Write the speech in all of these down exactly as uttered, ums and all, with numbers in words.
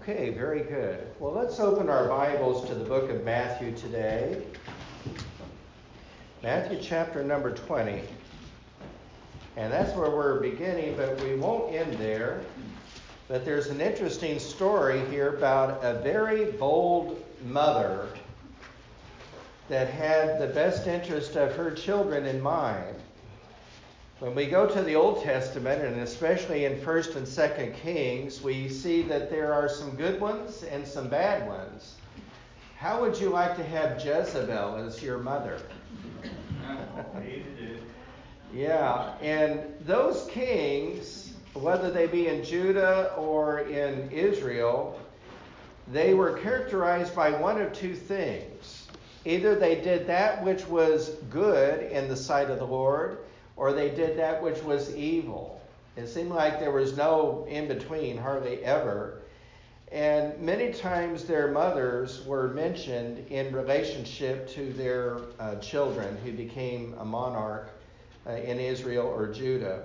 Okay, very good. Well, let's open our Bibles to the book of Matthew today. Matthew chapter number twenty. And that's where we're beginning, but we won't end there. But there's an interesting story here about a very bold mother that had the best interest of her children in mind. When we go to the Old Testament, and especially in First and Second Kings, we see that there are some good ones and some bad ones. How would you like to have Jezebel as your mother? Yeah, and those kings, whether they be in Judah or in Israel, they were characterized by one of two things. Either they did that which was good in the sight of the Lord, or they did that which was evil. It seemed like there was no in-between, hardly ever. And many times their mothers were mentioned in relationship to their uh, children who became a monarch uh, in Israel or Judah.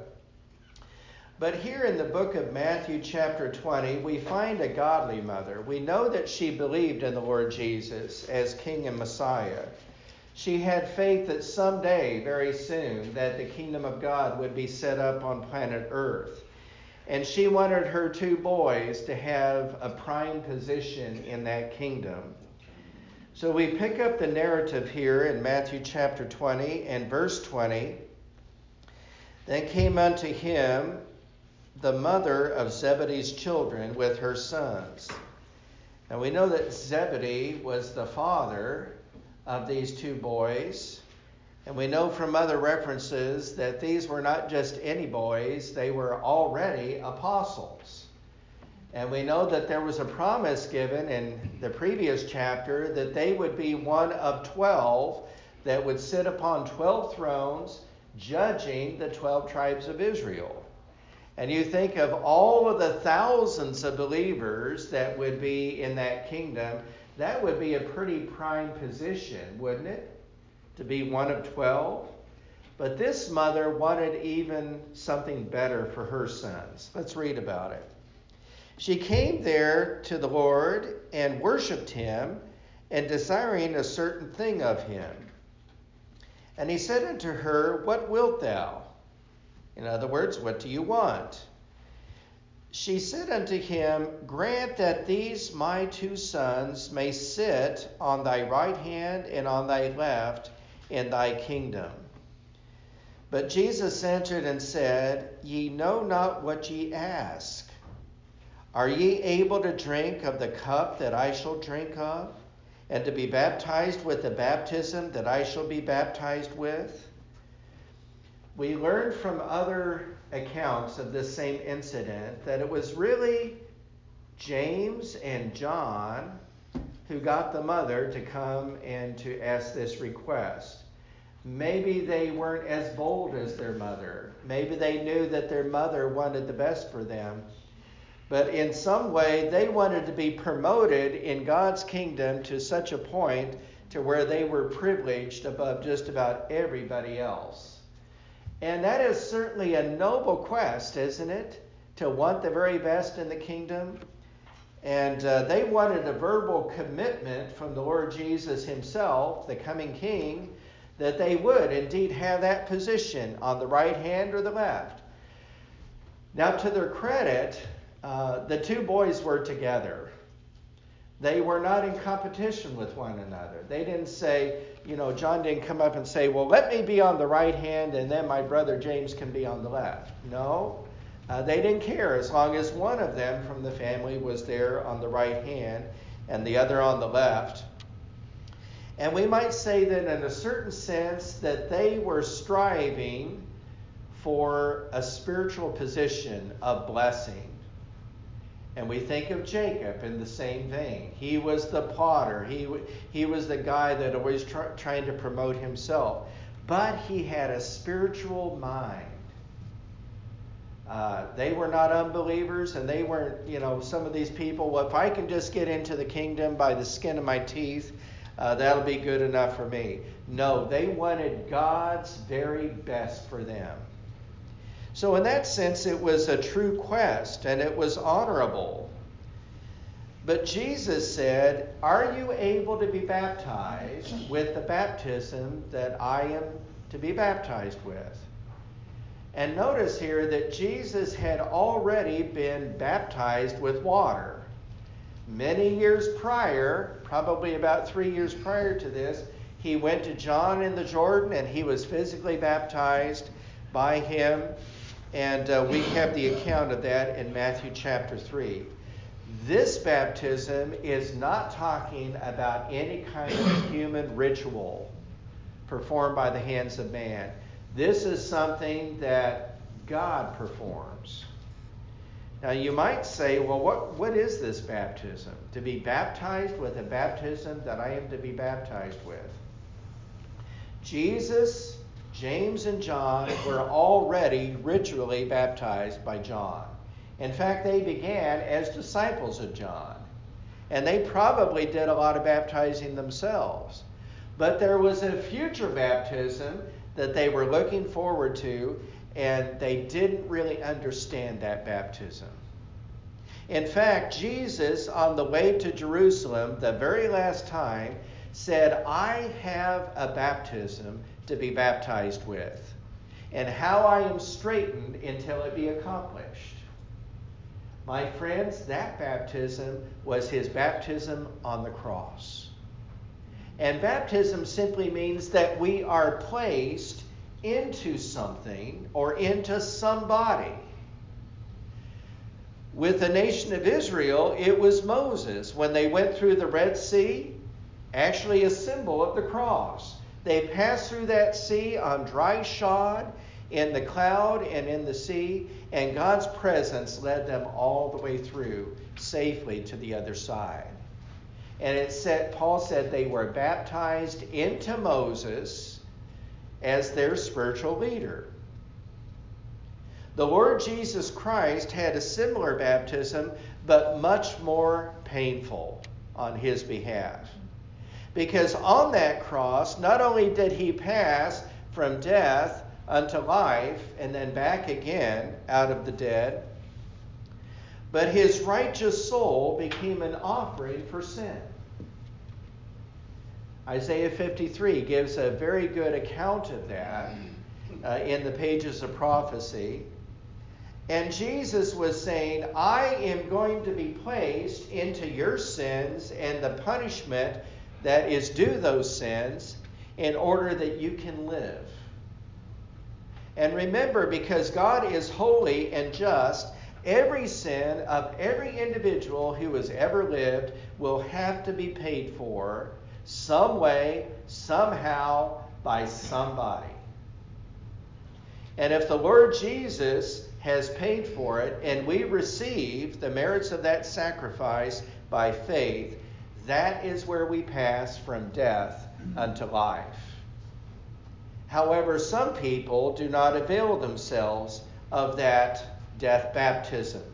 But here in the book of Matthew chapter twenty, we find a godly mother. We know that she believed in the Lord Jesus as King and Messiah. She had faith that someday, very soon, that the kingdom of God would be set up on planet Earth. And she wanted her two boys to have a prime position in that kingdom. So we pick up the narrative here in Matthew chapter twenty and verse twenty. Then came unto him the mother of Zebedee's children with her sons. Now we know that Zebedee was the father of these two boys. And we know from other references that these were not just any boys, they were already apostles. And we know that there was a promise given in the previous chapter that they would be one of twelve that would sit upon twelve thrones judging the twelve tribes of Israel. And you think of all of the thousands of believers that would be in that kingdom, that would be a pretty prime position, wouldn't it? To be one of twelve. But this mother wanted even something better for her sons. Let's read about it. She came there to the Lord and worshipped him, and desiring a certain thing of him. And he said unto her, What wilt thou? In other words, what do you want? She said unto him, Grant that these my two sons may sit on thy right hand and on thy left in thy kingdom. But Jesus answered and said, Ye know not what ye ask. Are ye able to drink of the cup that I shall drink of, and to be baptized with the baptism that I shall be baptized with? We learned from other accounts of this same incident that it was really James and John who got the mother to come and to ask this request. Maybe they weren't as bold as their mother. Maybe they knew that their mother wanted the best for them. But in some way, they wanted to be promoted in God's kingdom to such a point to where they were privileged above just about everybody else. And that is certainly a noble quest, isn't it? To want the very best in the kingdom. And uh, they wanted a verbal commitment from the Lord Jesus himself, the coming king, that they would indeed have that position on the right hand or the left. Now, to their credit, uh, the two boys were together. They were not in competition with one another. They didn't say, you know, John didn't come up and say, well, let me be on the right hand and then my brother James can be on the left. No, uh, they didn't care as long as one of them from the family was there on the right hand and the other on the left. And we might say that in a certain sense that they were striving for a spiritual position of blessing. And we think of Jacob in the same vein. He was the potter. He, he was the guy that always try, trying to promote himself. But he had a spiritual mind. Uh, they were not unbelievers, and they weren't, you know, some of these people, well, if I can just get into the kingdom by the skin of my teeth, uh, that'll be good enough for me. No, they wanted God's very best for them. So in that sense, it was a true quest, and it was honorable. But Jesus said, are you able to be baptized with the baptism that I am to be baptized with? And notice here that Jesus had already been baptized with water. Many years prior, probably about three years prior to this, he went to John in the Jordan and he was physically baptized by him. And uh, we have the account of that in Matthew chapter three. This baptism is not talking about any kind of human ritual performed by the hands of man. This is something that God performs. Now you might say, well, what, what is this baptism? To be baptized with a baptism that I am to be baptized with. Jesus, James, and John were already ritually baptized by John. In fact, they began as disciples of John. And they probably did a lot of baptizing themselves. But there was a future baptism that they were looking forward to, and they didn't really understand that baptism. In fact, Jesus, on the way to Jerusalem, the very last time, said, I have a baptism to be baptized with, and how I am straitened until it be accomplished. My friends, that baptism was his baptism on the cross. And baptism simply means that we are placed into something or into somebody. With the nation of Israel, it was Moses. When they went through the Red Sea, actually a symbol of the cross. They passed through that sea on dry shod, in the cloud and in the sea, and God's presence led them all the way through safely to the other side. And it said, Paul said they were baptized into Moses as their spiritual leader. The Lord Jesus Christ had a similar baptism, but much more painful on his behalf. Because on that cross, not only did he pass from death unto life and then back again out of the dead, but his righteous soul became an offering for sin. Isaiah fifty-three gives a very good account of that uh, in the pages of prophecy. And Jesus was saying, I am going to be placed into your sins and the punishment that is due those sins in order that you can live. And remember, because God is holy and just, every sin of every individual who has ever lived will have to be paid for some way, somehow, by somebody. And if the Lord Jesus has paid for it and we receive the merits of that sacrifice by faith, that is where we pass from death unto life. However, some people do not avail themselves of that death baptism.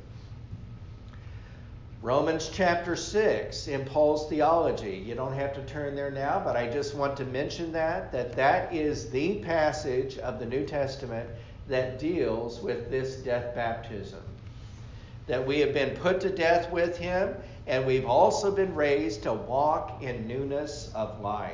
Romans chapter six in Paul's theology. You don't have to turn there now, but I just want to mention that, that that is the passage of the New Testament that deals with this death baptism. That we have been put to death with him, and we've also been raised to walk in newness of life.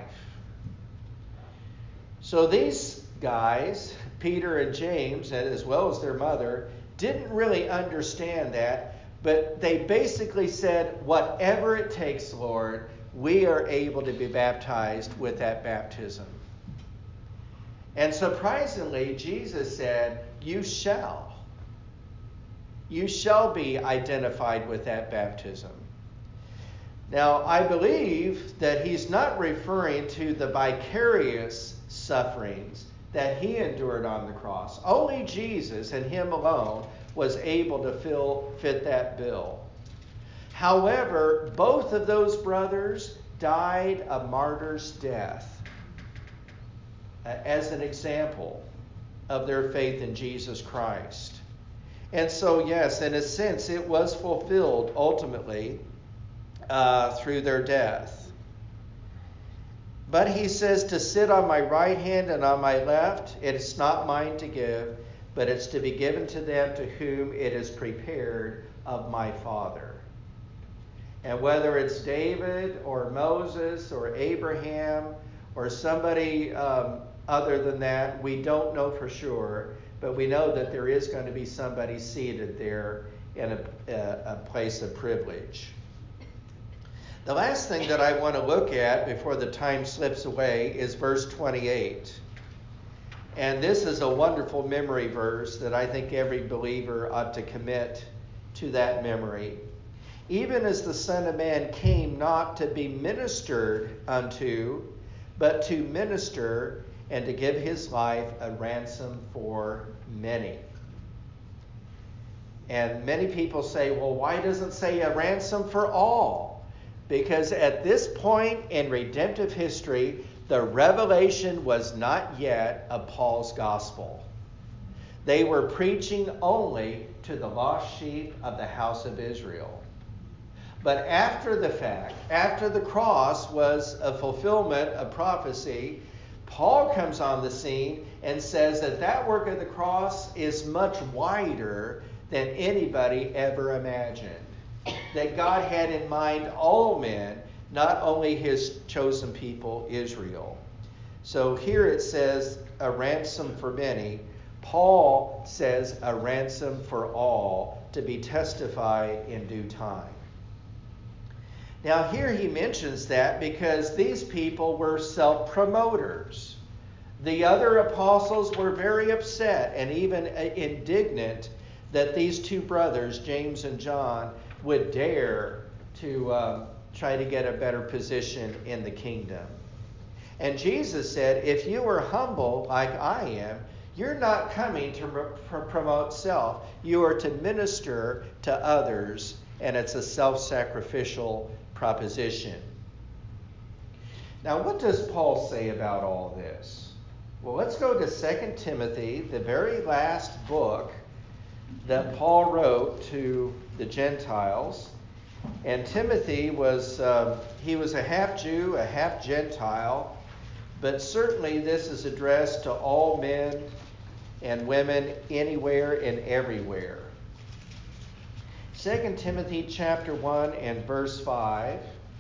So these guys, Peter and James, as well as their mother, didn't really understand that. But they basically said, whatever it takes, Lord, we are able to be baptized with that baptism. And surprisingly, Jesus said, you shall. You shall be identified with that baptism. Now, I believe that he's not referring to the vicarious sufferings that he endured on the cross. Only Jesus and him alone was able to fill, fit that bill. However, both of those brothers died a martyr's death uh, as an example of their faith in Jesus Christ. And so, yes, in a sense, it was fulfilled ultimately uh, through their death. But he says to sit on my right hand and on my left, it's not mine to give, but it's to be given to them to whom it is prepared of my Father. And whether it's David or Moses or Abraham or somebody um, other than that, we don't know for sure. But we know that there is going to be somebody seated there in a, a, a place of privilege. The last thing that I want to look at before the time slips away is verse twenty-eight. And this is a wonderful memory verse that I think every believer ought to commit to that memory. Even as the Son of Man came not to be ministered unto, but to minister and to give his life a ransom for many. And many people say, well, why doesn't it say a ransom for all? Because at this point in redemptive history, the revelation was not yet of Paul's gospel. They were preaching only to the lost sheep of the house of Israel. But after the fact, after the cross was a fulfillment of prophecy, Paul comes on the scene and says that that work of the cross is much wider than anybody ever imagined. That God had in mind all men, not only his chosen people, Israel. So here it says a ransom for many. Paul says a ransom for all, to be testified in due time. Now here he mentions that because these people were self-promoters. The other apostles were very upset and even indignant that these two brothers, James and John, would dare to um, try to get a better position in the kingdom. And Jesus said, if you are humble like I am, you're not coming to re- promote self. You are to minister to others, and it's a self-sacrificial proposition. Now, what does Paul say about all this? Well, let's go to Second Timothy, the very last book that Paul wrote to the Gentiles. And Timothy was, uh, he was a half Jew, a half Gentile, but certainly this is addressed to all men and women anywhere and everywhere. Second Timothy chapter one and verse five.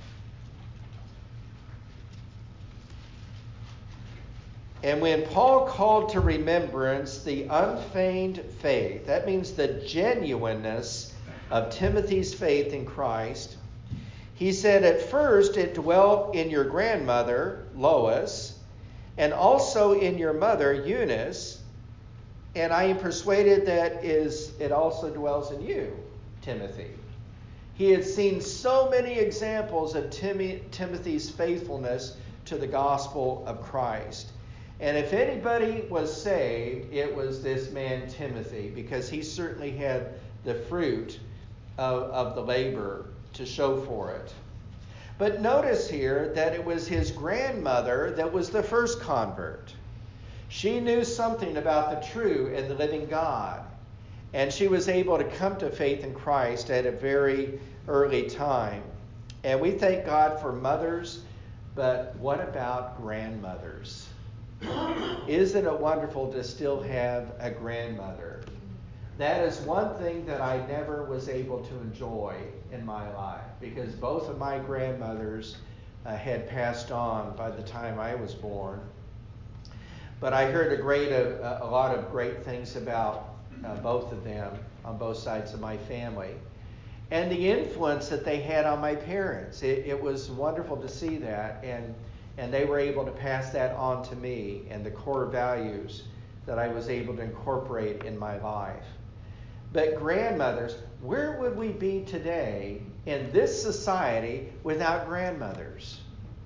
And when Paul called to remembrance the unfeigned faith, that means the genuineness of Timothy's faith in Christ, he said, at first it dwelt in your grandmother, Lois, and also in your mother, Eunice, and I am persuaded that is it also dwells in you, Timothy. He had seen so many examples of Tim- Timothy's faithfulness to the gospel of Christ. And if anybody was saved, it was this man Timothy, because he certainly had the fruit of, of the labor to show for it. But notice here that it was his grandmother that was the first convert. She knew something about the true and the living God. And she was able to come to faith in Christ at a very early time. And we thank God for mothers, but what about grandmothers? Isn't it wonderful to still have a grandmother? That is one thing that I never was able to enjoy in my life, because both of my grandmothers uh, had passed on by the time I was born. But I heard a great uh, a lot of great things about uh, both of them on both sides of my family, and the influence that they had on my parents. It, it was wonderful to see that, and and they were able to pass that on to me, and the core values that I was able to incorporate in my life. But grandmothers, where would we be today in this society without grandmothers?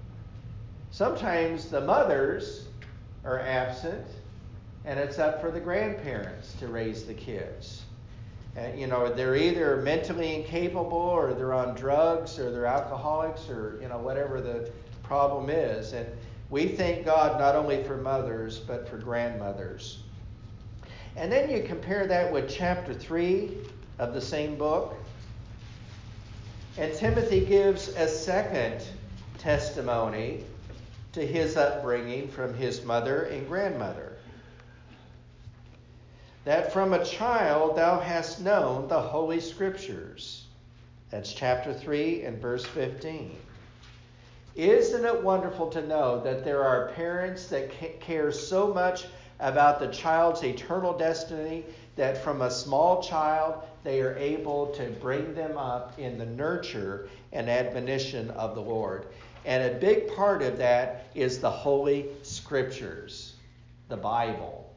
Sometimes the mothers are absent, and it's up for the grandparents to raise the kids. And, you know, they're either mentally incapable, or they're on drugs, or they're alcoholics, or, you know, whatever the problem is. And we thank God not only for mothers, but for grandmothers. And then you compare that with chapter three of the same book. And Timothy gives a second testimony to his upbringing from his mother and grandmother. That from a child thou hast known the Holy Scriptures, That's chapter three and verse fifteen. Isn't it wonderful to know that there are parents that care so much about the child's eternal destiny that from a small child they are able to bring them up in the nurture and admonition of the Lord. And a big part of that is the Holy Scriptures, the Bible.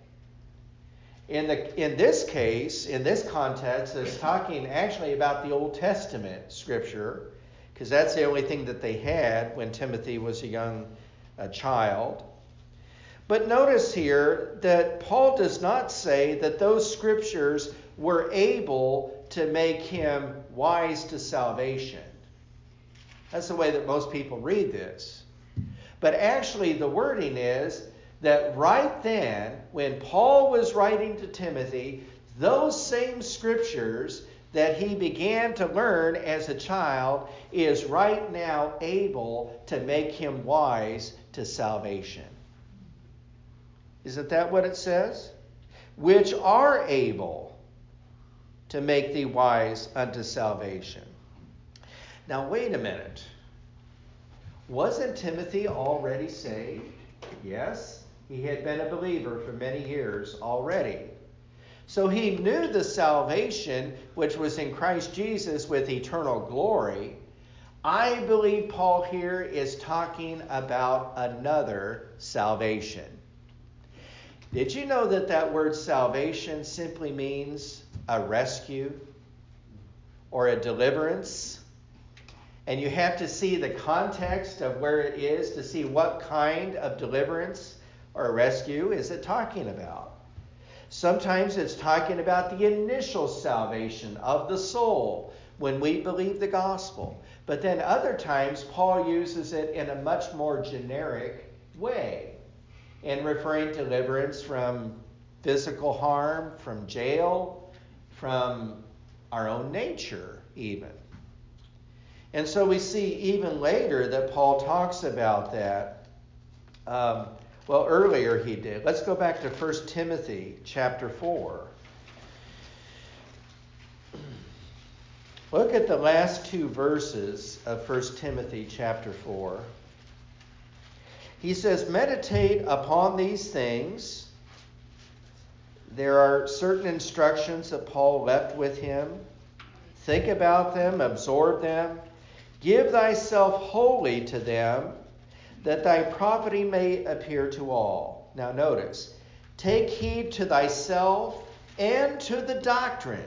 In the in this case, in this context, it's talking actually about the Old Testament Scripture, because that's the only thing that they had when Timothy was a young a child. But notice here that Paul does not say that those scriptures were able to make him wise to salvation. That's the way that most people read this. But actually the wording is that right then, when Paul was writing to Timothy, those same scriptures that he began to learn as a child is right now able to make him wise to salvation. Isn't that what it says? Which are able to make thee wise unto salvation. Now wait a minute. Wasn't Timothy already saved? Yes, he had been a believer for many years already. So he knew the salvation which was in Christ Jesus with eternal glory. I believe Paul here is talking about another salvation. Did you know that that word salvation simply means a rescue or a deliverance? And you have to see the context of where it is to see what kind of deliverance or rescue is it talking about. Sometimes it's talking about the initial salvation of the soul when we believe the gospel. But then other times Paul uses it in a much more generic way, in referring to deliverance from physical harm, from jail, from our own nature even. And so we see even later that Paul talks about that. Um, well, earlier he did. Let's go back to First Timothy chapter four. Look at the last two verses of First Timothy chapter four. He says, meditate upon these things. There are certain instructions that Paul left with him. Think about them, absorb them. Give thyself wholly to them, that thy profiting may appear to all. Now notice, take heed to thyself and to the doctrine.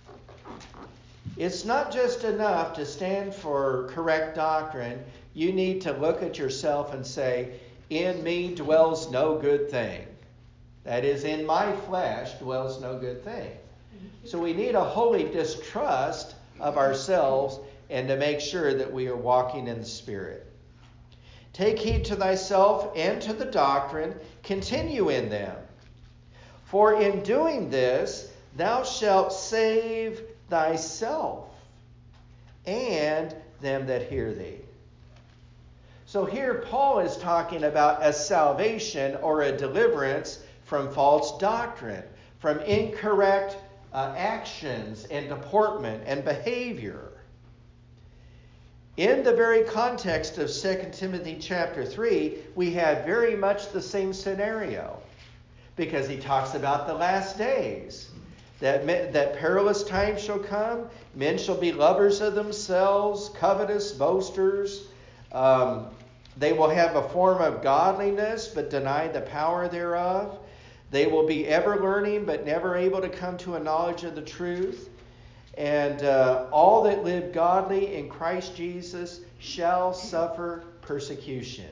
It's not just enough to stand for correct doctrine. You need to look at yourself and say, in me dwells no good thing. That is, in my flesh dwells no good thing. So we need a holy distrust of ourselves and to make sure that we are walking in the Spirit. Take heed to thyself and to the doctrine. Continue in them. For in doing this, thou shalt save thyself and them that hear thee. So here Paul is talking about a salvation or a deliverance from false doctrine, from incorrect uh, actions and deportment and behavior. In the very context of Second Timothy chapter three, we have very much the same scenario, because he talks about the last days. That, that perilous times shall come. Men shall be lovers of themselves, covetous, boasters. Um, they will have a form of godliness, but deny the power thereof. They will be ever learning, but never able to come to a knowledge of the truth. And uh, all that live godly in Christ Jesus shall suffer persecution.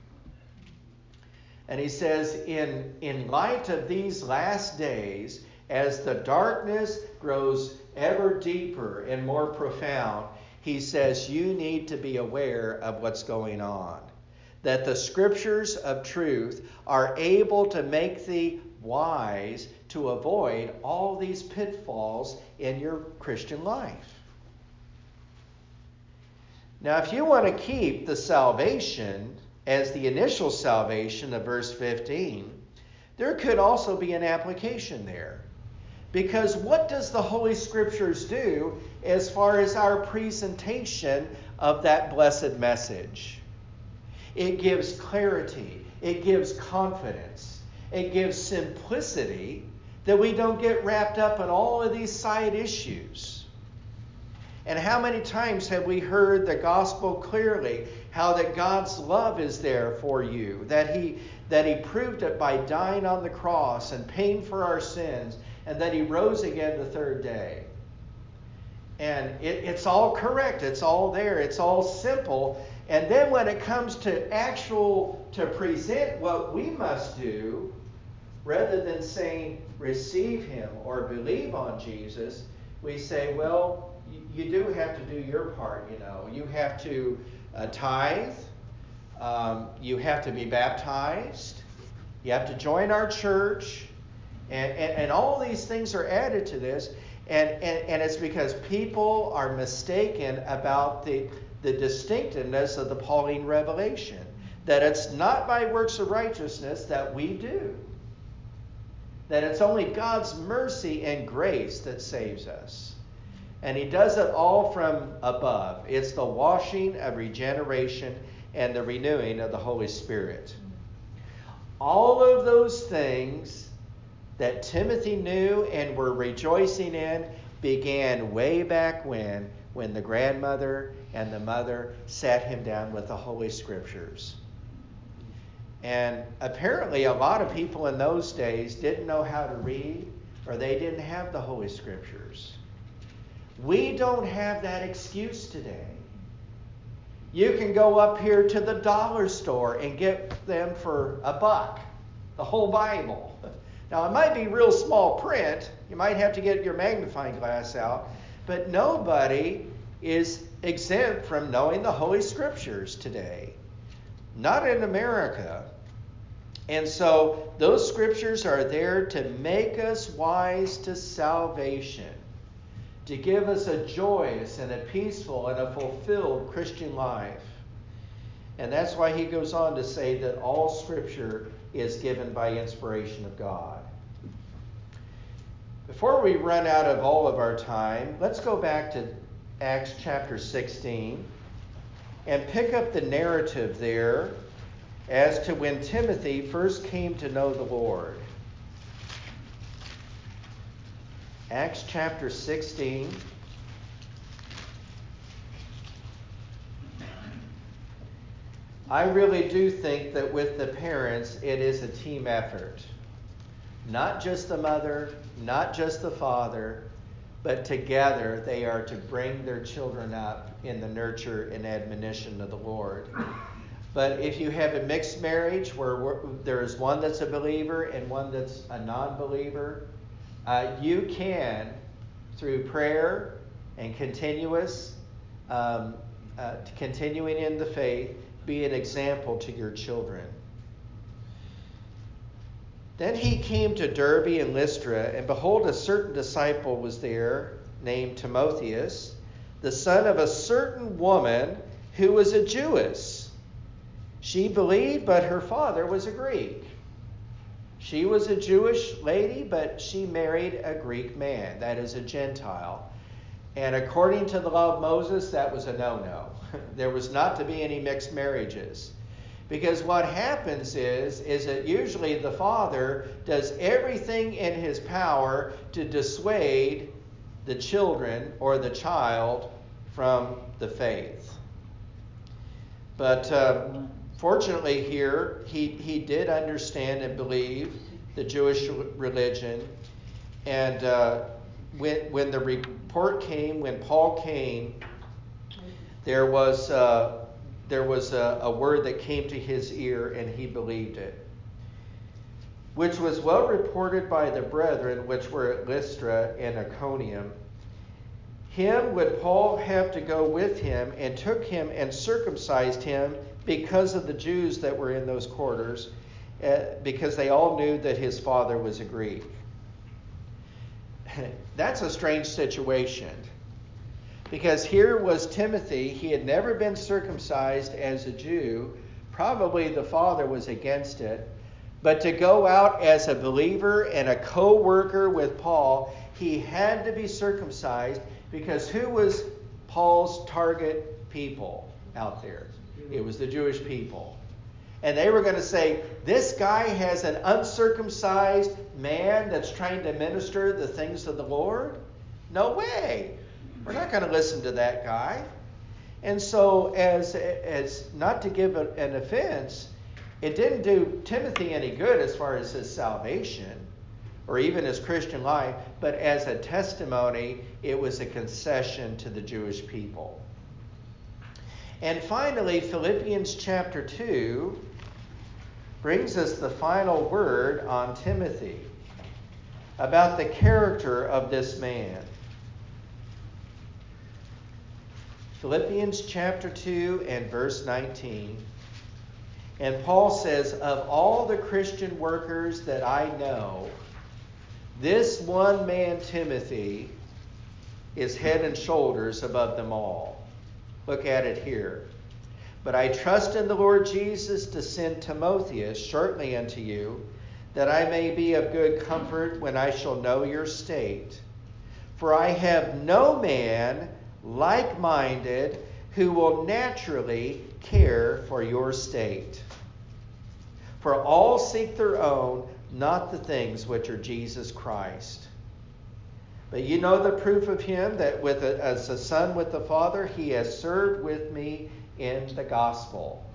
And he says, in, in light of these last days, as the darkness grows ever deeper and more profound, he says you need to be aware of what's going on. That the scriptures of truth are able to make thee wise to avoid all these pitfalls in your Christian life. Now, if you want to keep the salvation as the initial salvation of verse fifteen, there could also be an application there. Because what does the Holy Scriptures do as far as our presentation of that blessed message? It gives clarity. It gives confidence. It gives simplicity that we don't get wrapped up in all of these side issues. And how many times have we heard the gospel clearly, how that God's love is there for you, that he, that he proved it by dying on the cross and paying for our sins, and that he rose again the third day. And it, it's all correct. It's all there. It's all simple. And then when it comes to actual, to present what we must do, rather than saying receive him or believe on Jesus, we say, well, you, you do have to do your part, you know. You have to uh, tithe. Um, you have to be baptized. You have to join our church. And, and, and all these things are added to this. And, and, and it's because people are mistaken about the, the distinctiveness of the Pauline revelation. That it's not by works of righteousness that we do. That it's only God's mercy and grace that saves us. And he does it all from above. It's the washing of regeneration and the renewing of the Holy Spirit. All of those things that Timothy knew and were rejoicing in began way back when, when the grandmother and the mother sat him down with the Holy Scriptures. And apparently a lot of people in those days didn't know how to read, or they didn't have the Holy Scriptures. We don't have that excuse today. You can go up here to the dollar store and get them for a buck, the whole Bible. Now, it might be real small print. You might have to get your magnifying glass out. But nobody is exempt from knowing the Holy Scriptures today. Not in America. And so those Scriptures are there to make us wise to salvation, to give us a joyous and a peaceful and a fulfilled Christian life. And that's why he goes on to say that all Scripture is given by inspiration of God. Before we run out of all of our time, let's go back to Acts chapter sixteen and pick up the narrative there as to when Timothy first came to know the Lord. Acts chapter sixteen. I really do think that with the parents, it is a team effort. Not just the mother, not just the father, but together they are to bring their children up in the nurture and admonition of the Lord. But if you have a mixed marriage where there is one that's a believer and one that's a non-believer, uh, you can, through prayer and continuous, um, uh, continuing in the faith, be an example to your children. Then he came to Derbe and Lystra, and behold, a certain disciple was there, named Timotheus, the son of a certain woman who was a Jewess. She believed, but her father was a Greek. She was a Jewish lady, but she married a Greek man, that is a Gentile. And according to the law of Moses, that was a no-no. There was not to be any mixed marriages. Because what happens is, is that usually the father does everything in his power to dissuade the children or the child from the faith. But uh, fortunately here, he, he did understand and believe the Jewish religion. And uh, when, when the report came, when Paul came, there was... Uh, There was a, a word that came to his ear, and he believed it, which was well reported by the brethren which were at Lystra and Iconium. Him would Paul have to go with him, and took him and circumcised him because of the Jews that were in those quarters, uh, because they all knew that his father was a Greek. That's a strange situation. Because here was Timothy, he had never been circumcised as a Jew. Probably the father was against it. But to go out as a believer and a co-worker with Paul, he had to be circumcised, because who was Paul's target people out there? It was the Jewish people. And they were going to say, this guy has an uncircumcised man that's trying to minister the things of the Lord? No way. We're not going to listen to that guy. And so, as, as not to give a, an offense, it didn't do Timothy any good as far as his salvation or even his Christian life, but as a testimony, it was a concession to the Jewish people. And finally, Philippians chapter two brings us the final word on Timothy about the character of this man. Philippians chapter two and verse nineteen. And Paul says, of all the Christian workers that I know, this one man, Timothy, is head and shoulders above them all. Look at it here. But I trust in the Lord Jesus to send Timotheus shortly unto you, that I may be of good comfort when I shall know your state. For I have no man like-minded who will naturally care for your state. For all seek their own, not the things which are Jesus Christ. But you know the proof of him, that with a, as a son with the Father, he has served with me in the gospel.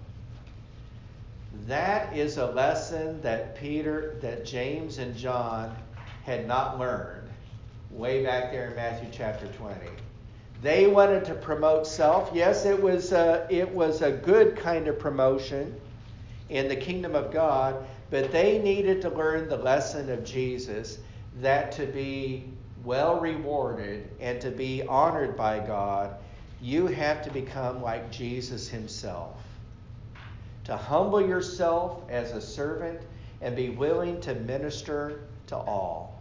That is a lesson that Peter, that James and John had not learned way back there in Matthew chapter twenty. They wanted to promote self. Yes, it was a, it was a good kind of promotion in the kingdom of God, but they needed to learn the lesson of Jesus, that to be well rewarded and to be honored by God, you have to become like Jesus himself. To humble yourself as a servant and be willing to minister to all.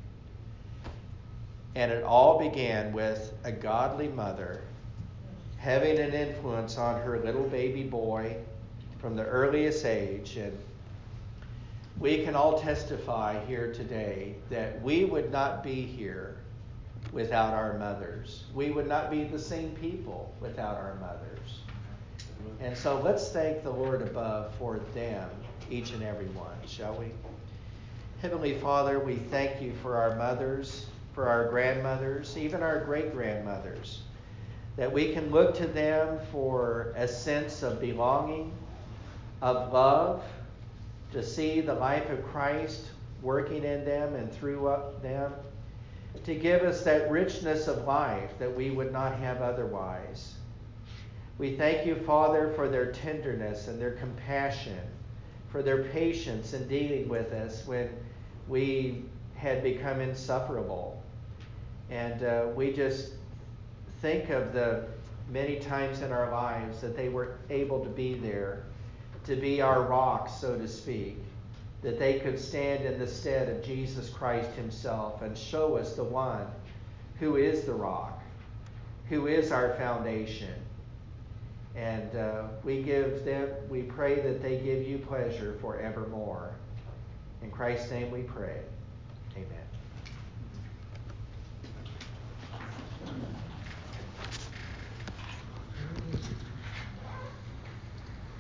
And it all began with a godly mother having an influence on her little baby boy from the earliest age. And we can all testify here today that we would not be here without our mothers. We would not be the same people without our mothers. And so let's thank the Lord above for them, each and every one, shall we? Heavenly Father, we thank you for our mothers, for our grandmothers, even our great-grandmothers, that we can look to them for a sense of belonging, of love, to see the life of Christ working in them and through them, to give us that richness of life that we would not have otherwise. We thank you, Father, for their tenderness and their compassion, for their patience in dealing with us when we had become insufferable. And uh, we just think of the many times in our lives that they were able to be there, to be our rock, so to speak, that they could stand in the stead of Jesus Christ himself and show us the one who is the rock, who is our foundation. And uh, we give them, we pray that they give you pleasure forevermore. In Christ's name we pray. Amen.